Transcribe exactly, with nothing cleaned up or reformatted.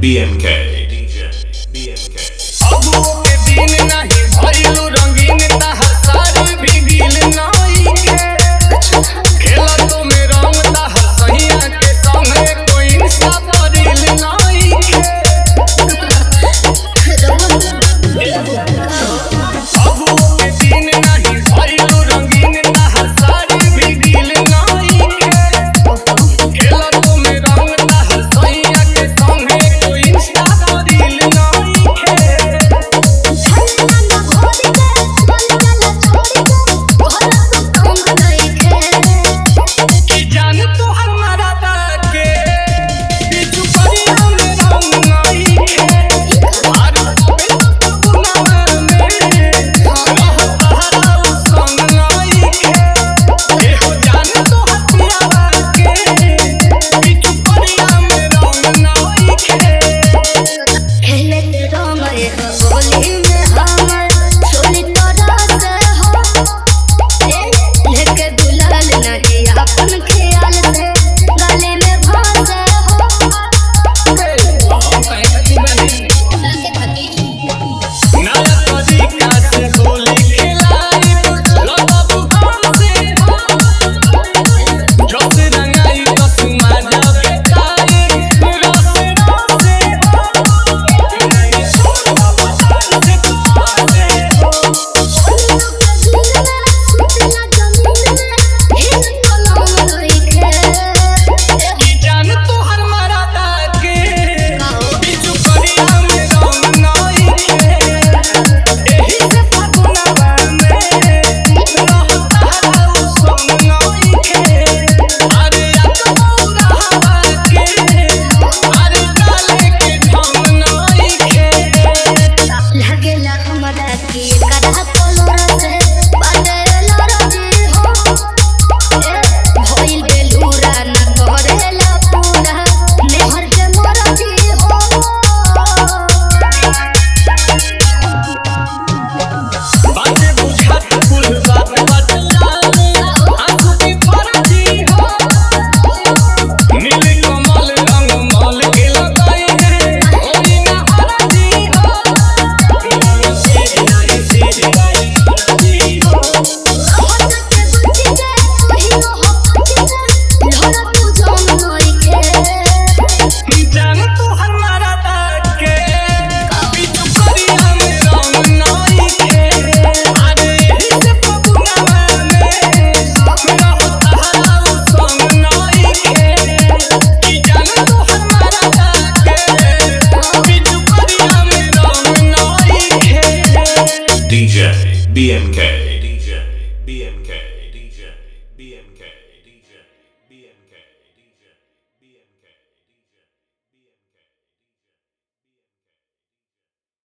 B M K D J B M K अबुओ के दिन नाही भइलु रंगीन तहर सारी भी गिल नाई के खेला तो में रंग तहर सहिया के संगे कोई सफरिल नाई के अबुओ के दिन नाही भइलु रंगीन तहर सारी भी गिल नाई के खेला तो में रंग तहर सहिया के संगे कोई सफरिल नाई D J B M K D J B M K D J B M K